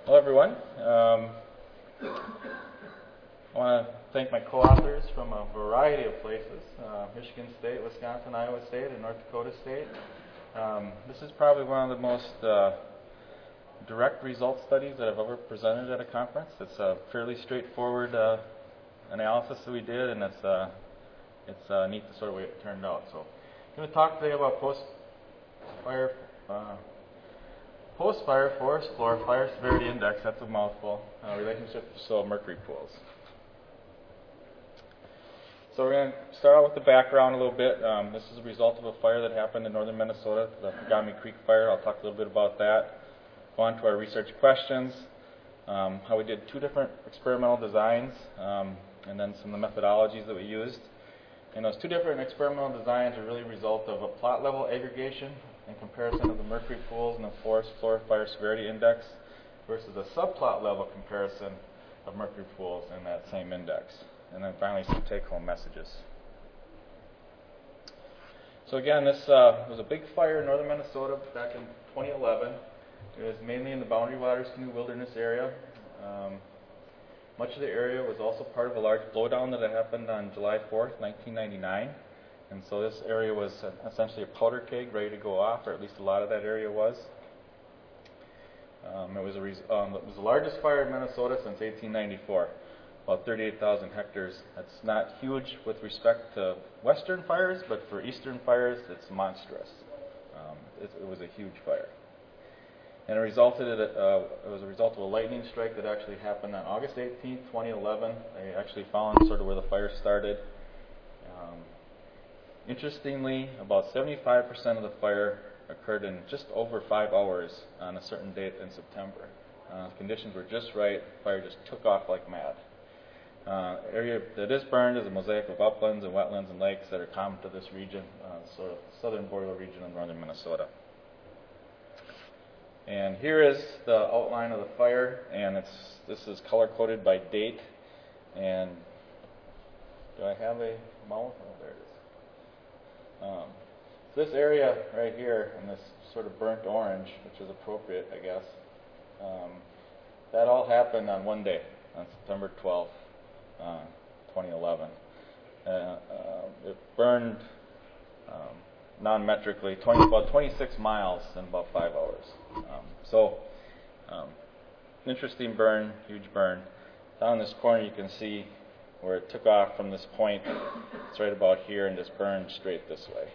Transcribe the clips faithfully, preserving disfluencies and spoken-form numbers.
Hello, everyone. Um, I want to thank my co-authors from a variety of places, uh, Michigan State, Wisconsin, Iowa State, and North Dakota State. Um, this is probably one of the most uh, direct result studies that I've ever presented at a conference. It's a fairly straightforward uh, analysis that we did, and it's, uh, it's uh, neat the sort of way it turned out. So I'm going to talk today about post-fire uh, Post-fire forest floor fire severity index, that's a mouthful, uh, relationship to soil mercury pools. So we're going to start out with the background a little bit. Um, this is a result of a fire that happened in northern Minnesota, the Pagami Creek fire. I'll talk a little bit about that. Go on to our research questions, um, how we did two different experimental designs, um, and then some of the methodologies that we used. And those two different experimental designs are really a result of a plot level aggregation in comparison of the mercury pools and the forest floor fire severity index versus a subplot level comparison of mercury pools in that same index. And then finally some take-home messages. So again, this uh, was a big fire in northern Minnesota back in twenty eleven. It was mainly in the Boundary Waters Canoe Wilderness area. Um, much of the area was also part of a large blowdown that had happened on July fourth, nineteen ninety-nine. And so this area was uh, essentially a powder keg ready to go off, or at least a lot of that area was. Um, it, was a res um, it was the largest fire in Minnesota since eighteen ninety-four, about thirty-eight thousand hectares. That's not huge with respect to western fires, but for eastern fires, it's monstrous. Um, it, it was a huge fire. And it resulted in, uh, it was a result of a lightning strike that actually happened on August eighteenth, twenty eleven. They actually found sort of where the fire started. Um, Interestingly, about seventy-five percent of the fire occurred in just over five hours on a certain date in September. Uh, conditions were just right. The fire just took off like mad. Uh, area that is burned is a mosaic of uplands and wetlands and lakes that are common to this region, uh, sort of southern boreal region of northern Minnesota. And here is the outline of the fire, and it's this is color-coded by date. And do I have a mouse? Oh, there it is. Um, so this area right here, in this sort of burnt orange, which is appropriate, I guess, um, that all happened on one day, on September twelfth, uh, twenty eleven. Uh, uh, it burned um, non-metrically twenty, about twenty-six miles in about five hours. Um, so, um, interesting burn, huge burn. Down in this corner, you can see where it took off from this point. It's right about here and just burned straight this way.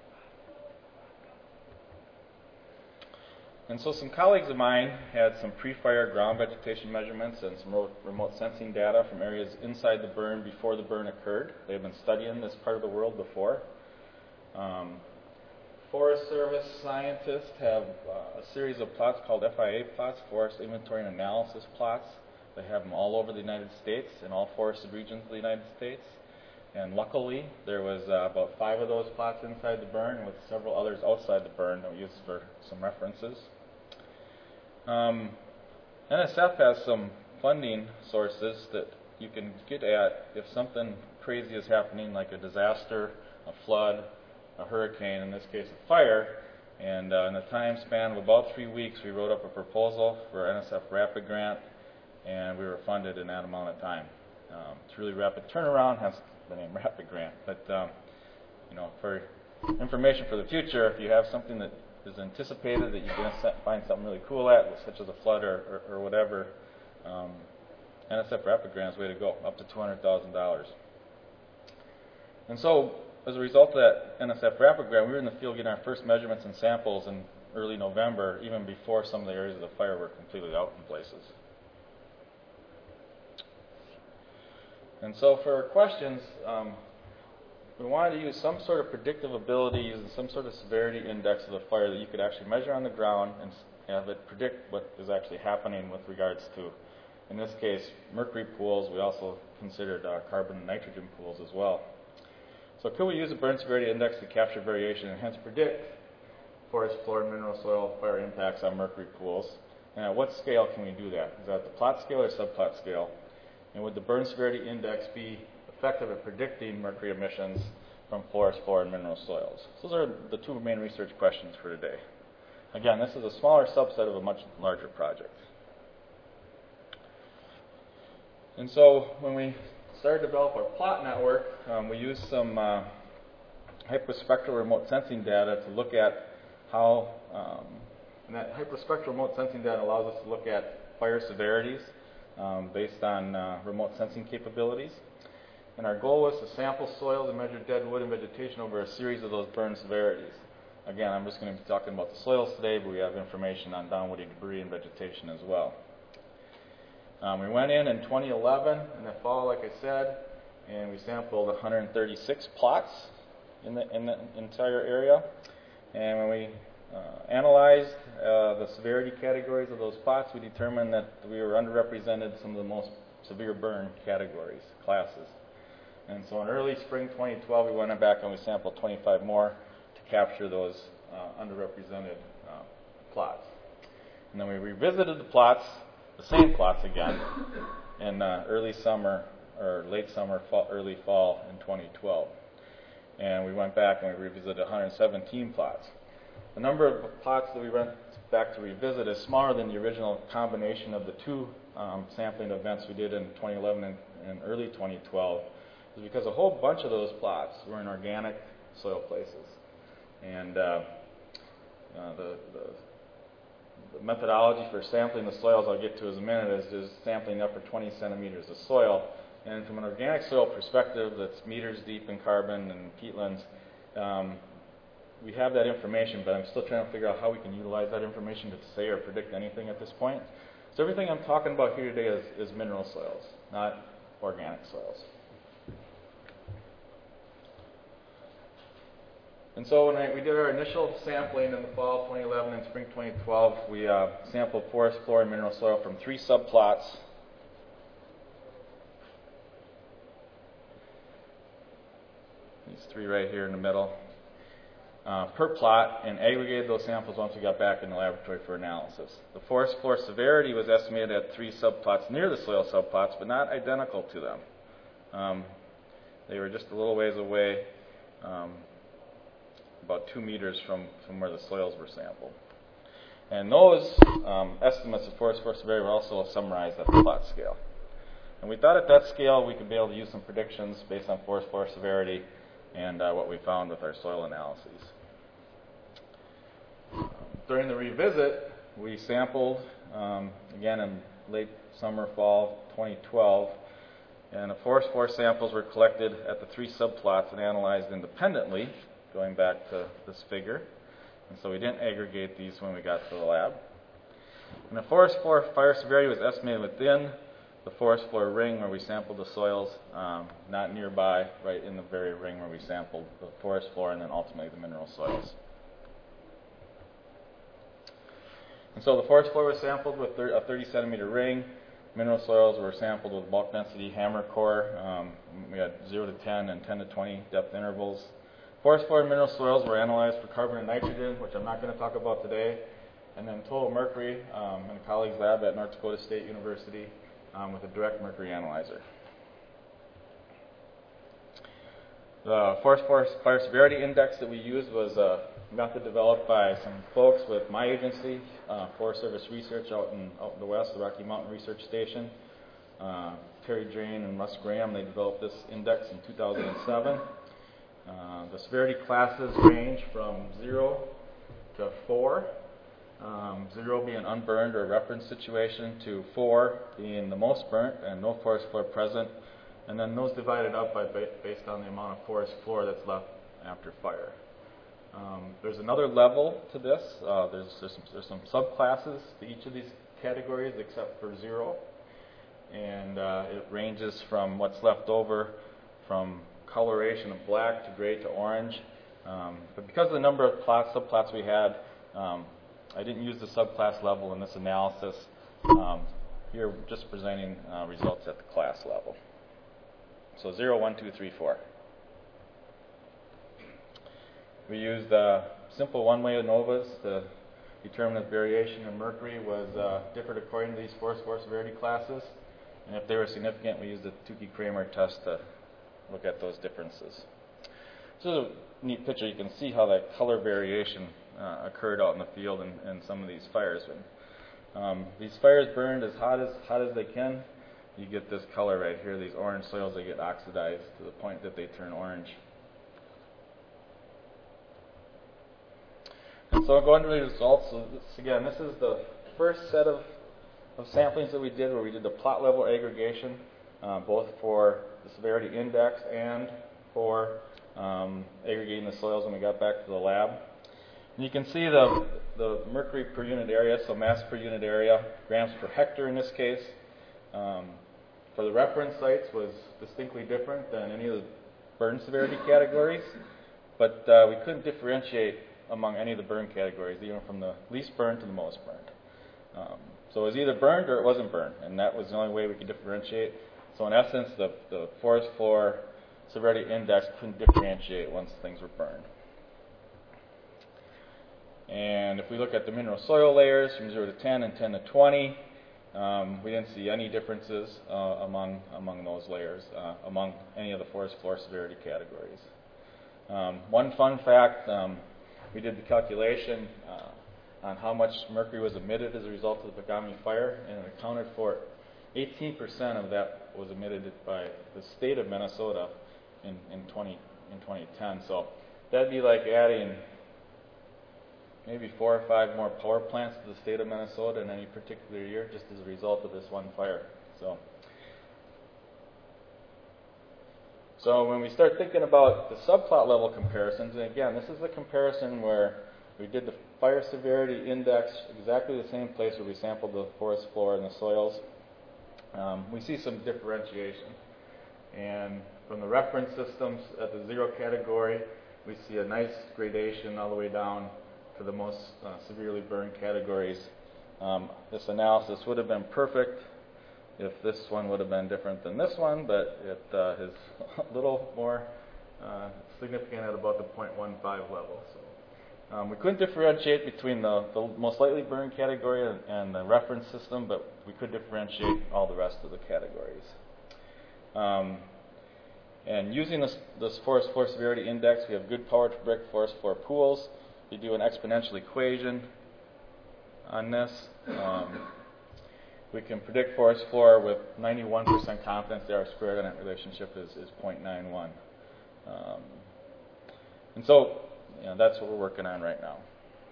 And so some colleagues of mine had some pre-fire ground vegetation measurements and some remote sensing data from areas inside the burn before the burn occurred. They've been studying this part of the world before. Um, Forest Service scientists have uh, a series of plots called F I A plots, Forest Inventory and Analysis plots. They have them all over the United States, in all forested regions of the United States. And luckily, there was uh, about five of those plots inside the burn, with several others outside the burn that we used for some references. Um, N S F has some funding sources that you can get at if something crazy is happening, like a disaster, a flood, a hurricane, in this case a fire. And uh, in a time span of about three weeks, we wrote up a proposal for N S F Rapid Grant, and we were funded in that amount of time. Um, it's really rapid turnaround, hence the name Rapid Grant. But um, you know, for information for the future, if you have something that is anticipated that you're going to find something really cool at, such as a flood or, or, or whatever, um, N S F Rapid Grant is the way to go, up to two hundred thousand dollars. And so, as a result of that N S F Rapid Grant, we were in the field getting our first measurements and samples in early November, even before some of the areas of the fire were completely out in places. And so for our questions, um, we wanted to use some sort of predictive ability, using some sort of severity index of the fire that you could actually measure on the ground and have it predict what is actually happening with regards to, in this case, mercury pools. We also considered uh, carbon and nitrogen pools as well. So could we use a burn severity index to capture variation and hence predict forest floor and mineral soil fire impacts on mercury pools? And at what scale can we do that? Is that the plot scale or subplot scale? And would the burn severity index be effective at predicting mercury emissions from forest floor and mineral soils? So those are the two main research questions for today. Again, this is a smaller subset of a much larger project. And so when we started to develop our plot network, um, we used some uh, hyperspectral remote sensing data to look at how, um, and that hyperspectral remote sensing data allows us to look at fire severities um, based on uh, remote sensing capabilities. And our goal was to sample soils and measure dead wood and vegetation over a series of those burn severities. Again, I'm just going to be talking about the soils today, but we have information on downwoody debris and vegetation as well. Um, we went in in twenty eleven, in the fall, like I said, and we sampled one hundred thirty-six plots in the, in the entire area. And when we uh, analyzed uh, the severity categories of those plots, we determined that we were underrepresented some of the most severe burn categories, classes. And so in early spring twenty twelve, we went back and we sampled twenty-five more to capture those uh, underrepresented uh, plots. And then we revisited the plots, the same plots again, in uh, early summer or late summer, fall, early fall in twenty twelve. And we went back and we revisited one hundred seventeen plots. The number of plots that we went back to revisit is smaller than the original combination of the two um, sampling events we did in twenty eleven and, and early twenty twelve. Is because a whole bunch of those plots were in organic soil places. And uh, uh, the, the, the methodology for sampling the soils I'll get to in a minute is just sampling upper twenty centimeters of soil. And from an organic soil perspective that's meters deep in carbon and peatlands, um, we have that information, but I'm still trying to figure out how we can utilize that information to say or predict anything at this point. So everything I'm talking about here today is, is mineral soils, not organic soils. And so when I, we did our initial sampling in the fall twenty eleven and spring twenty twelve, we uh, sampled forest floor and mineral soil from three subplots. These three right here in the middle. Uh, per plot, and aggregated those samples once we got back in the laboratory for analysis. The forest floor severity was estimated at three subplots near the soil subplots, but not identical to them. Um, they were just a little ways away, um, about two meters from, from where the soils were sampled. And those um, estimates of forest floor severity were also summarized at the plot scale. And we thought at that scale we could be able to use some predictions based on forest floor severity and uh, what we found with our soil analyses. Um, during the revisit, we sampled, um, again in late summer, fall twenty twelve, and the forest floor samples were collected at the three subplots and analyzed independently, going back to this figure. And so we didn't aggregate these when we got to the lab. And the forest floor fire severity was estimated within the forest floor ring where we sampled the soils, um, not nearby, right in the very ring where we sampled the forest floor and then ultimately the mineral soils. And so the forest floor was sampled with a thirty centimeter ring. Mineral soils were sampled with bulk density hammer core. Um, we had zero to ten and ten to twenty depth intervals. Forest floor and mineral soils were analyzed for carbon and nitrogen, which I'm not going to talk about today, and then total mercury um, in a colleague's lab at North Dakota State University um, with a direct mercury analyzer. The forest floor fire severity index that we used was a method developed by some folks with my agency, uh, Forest Service Research out in, out in the west, the Rocky Mountain Research Station. Uh, Terry Drain and Russ Graham, they developed this index in two thousand seven. Uh, the severity classes range from zero to four. Um, zero being unburned or a reference situation, to four being the most burnt and no forest floor present, and then those divided up by ba based on the amount of forest floor that's left after fire. Um, there's another level to this. Uh, there's, there's, some, there's some subclasses to each of these categories except for zero, and uh, it ranges from what's left over from coloration of black to gray to orange. Um, but because of the number of plots, subplots we had, um, I didn't use the subclass level in this analysis. Um, here, just presenting uh, results at the class level. So zero, one, two, three, four. We used uh, simple one-way ANOVAs to determine if variation in mercury was uh, differed according to these forest floor severity classes. And if they were significant, we used the Tukey-Kramer test to look at those differences. This is a neat picture. You can see how that color variation uh, occurred out in the field in, in some of these fires. And, um, these fires burned as hot as hot as they can. you get this color right here. These orange soils, they get oxidized to the point that they turn orange. And so going to the results, so this, again, this is the first set of, of samplings that we did where we did the plot level aggregation, uh, both for the severity index and for um, aggregating the soils when we got back to the lab. And you can see the, the mercury per unit area, so mass per unit area, grams per hectare in this case, um, for the reference sites was distinctly different than any of the burn severity categories, but uh, we couldn't differentiate among any of the burn categories, even from the least burned to the most burned. Um, so it was either burned or it wasn't burned, and that was the only way we could differentiate. So in essence, the, the forest floor severity index couldn't differentiate once things were burned. And if we look at the mineral soil layers from zero to ten and ten to twenty, um, we didn't see any differences uh, among, among those layers, uh, among any of the forest floor severity categories. Um, one fun fact, um, we did the calculation uh, on how much mercury was emitted as a result of the Pagami fire, and it accounted for eighteen percent of that was emitted by the state of Minnesota in, in, twenty, in twenty ten. So that'd be like adding maybe four or five more power plants to the state of Minnesota in any particular year just as a result of this one fire. So, so when we start thinking about the subplot level comparisons, and again, this is a comparison where we did the fire severity index exactly the same place where we sampled the forest floor and the soils. Um, we see some differentiation. And from the reference systems at the zero category, we see a nice gradation all the way down to the most uh, severely burned categories. Um, this analysis would have been perfect if this one would have been different than this one, but it uh, is a little more uh, significant at about the zero point one five level. So um, we couldn't differentiate between the, the most lightly burned category and, and the reference system, but we could differentiate all the rest of the categories. Um, and using this, this forest floor severity index, we have good power to predict forest floor pools. You do an exponential equation on this. Um, we can predict forest floor with ninety-one percent confidence. The R squared on that relationship is, is zero point nine one. Um, and so, you know, that's what we're working on right now.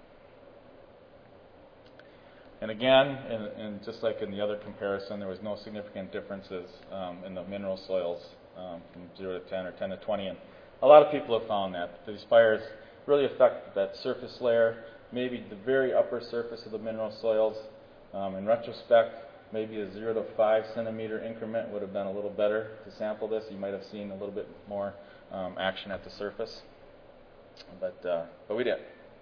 And again, in, in just like in the other comparison, there was no significant differences um, in the mineral soils um, from zero to ten or ten to twenty. And a lot of people have found that these fires really affect that surface layer, maybe the very upper surface of the mineral soils. Um, in retrospect, maybe a zero to five centimeter increment would have been a little better to sample this. You might have seen a little bit more um, action at the surface, but uh, but we did.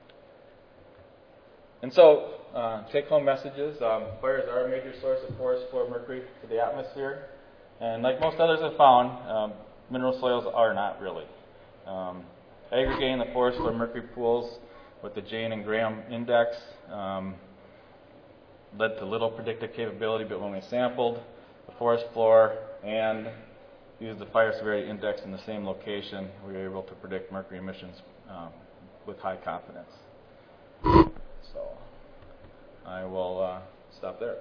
And so, uh, take-home messages: um, fires are a major source of forest floor mercury to the atmosphere, and like most others have found, um, mineral soils are not really. Um, Aggregating the forest floor mercury pools with the Jane and Graham index um, led to little predictive capability, but when we sampled the forest floor and used the fire severity index in the same location, we were able to predict mercury emissions um, with high confidence. So I will uh, stop there.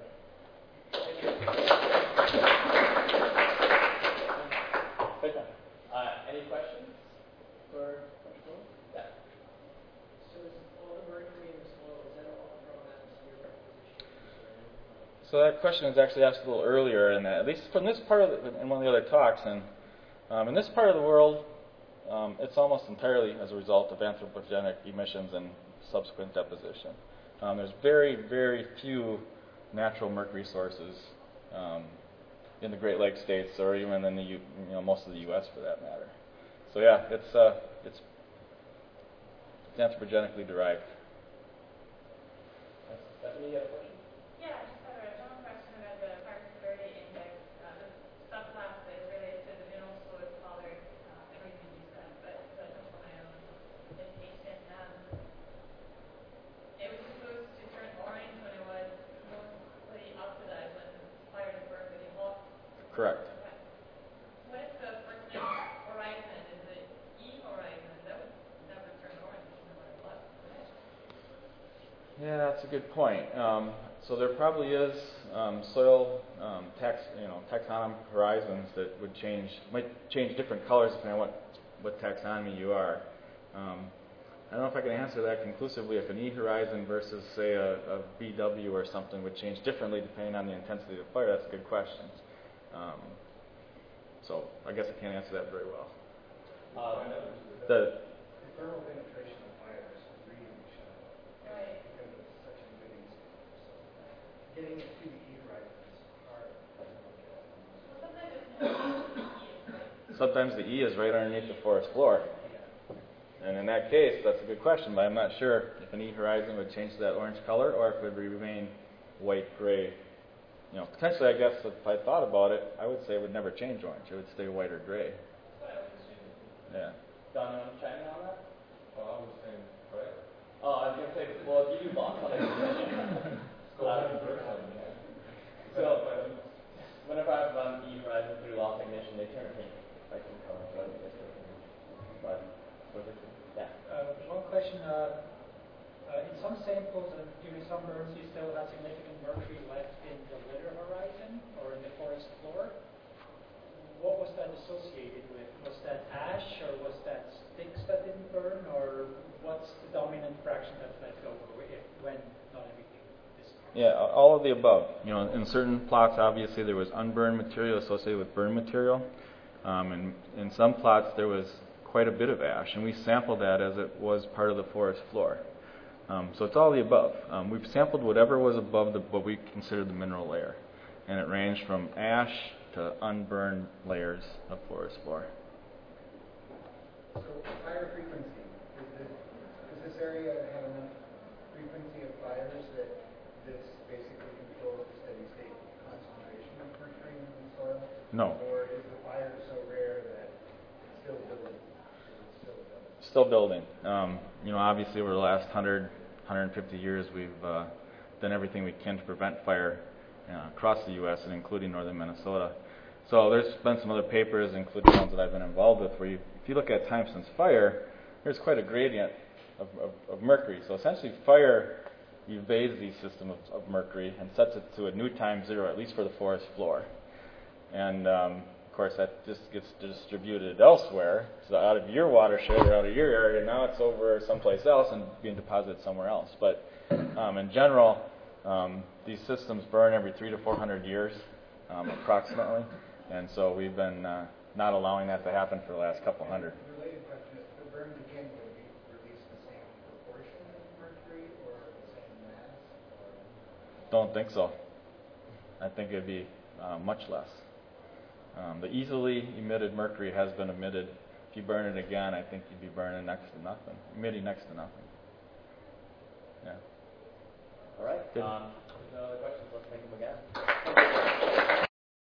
Uh, any questions for? So that question was actually asked a little earlier, and at least from this part of the, in one of the other talks, and um, in this part of the world, um, it's almost entirely as a result of anthropogenic emissions and subsequent deposition. Um, there's very, very few natural mercury sources um, in the Great Lakes states, or even in the U, you know most of the U S for that matter. So yeah, it's uh, it's, it's anthropogenically derived. Stephanie, you have a question? Yeah, I just had a general question about the fire severity index. Uh, the subclass is related to the mineral fluid color, uh, everything you said, but so I just for my own education. Um, it was supposed to turn orange when it was mostly oxidized when fire is burned with the hot. Correct. Okay. What is the first next horizon? Is it E horizon? That would never turn orange no matter what. Yeah, that's a good point. Um, so there probably is um, soil um, tax, you know, taxonomic horizons that would change, might change different colors depending on what, what taxonomy you are. Um, I don't know if I can answer that conclusively. If an E horizon versus, say, a, a B W or something would change differently depending on the intensity of the fire, that's a good question. Um, so I guess I can't answer that very well. Um, The The thermal penetration of fire is really shallow. Right. Because it's such a living system. So getting it to the E horizon is hard. Well, sometimes it's not the E is right. sometimes the E is right underneath the forest floor. And in that case, that's a good question, but I'm not sure if an E horizon would change to that orange color or if it would remain white-gray. You know, potentially, I guess, if I thought about it, I would say it would never change orange. It would stay white or gray. Yeah. Don, you want to chime in on that? Well, I was saying, right? Oh, I was going to say, well, give you boss on it. Go ahead and first one. So, whenever I've run E horizon through loss ignition, they turn pink, like in color. So I think that's good. But, yeah. Uh, one question, uh, uh, in some samples and during some burns, you still have significant mercury left in the litter horizon or in the forest floor. What was that associated with? Was that ash, or was that sticks that didn't burn, or what's the dominant fraction that's let go if, when not everything is? Yeah, all of the above. You know, in certain plots, obviously, there was unburned material associated with burned material. Um, and in some plots, there was quite a bit of ash, and we sampled that as it was part of the forest floor. Um, so it's all the above. Um, we've sampled whatever was above the, what we consider the mineral layer, and it ranged from ash to unburned layers of forest floor. So fire frequency, is this, does this area have enough frequency of fires that this basically controls the steady state concentration of mercury in the soil? No. Or is the fire so rare that it's still building? It's still building? Still building. Um, you know, obviously over the last one hundred, one hundred fifty years, we've uh, done everything we can to prevent fire uh, across the U S and including northern Minnesota. So there's been some other papers, including ones that I've been involved with, where you, if you look at time since fire, there's quite a gradient of, of, of mercury. So essentially fire evades the system of, of mercury and sets it to a new time zero, at least for the forest floor. And um, of course that just gets distributed elsewhere, so out of your watershed or out of your area, now it's over someplace else and being deposited somewhere else. But um, in general, um, these systems burn every three to four hundred years, um, approximately. And so we've been uh, not allowing that to happen for the last couple hundred. The related question is, if it burned again, would it release the same proportion of mercury or the same mass? Or? Don't think so. I think it'd be uh, much less. Um, the easily emitted mercury has been emitted. If you burn it again, I think you'd be burning next to nothing, emitting next to nothing. Yeah. All right. Good. Um, if no other questions, let's thank them again.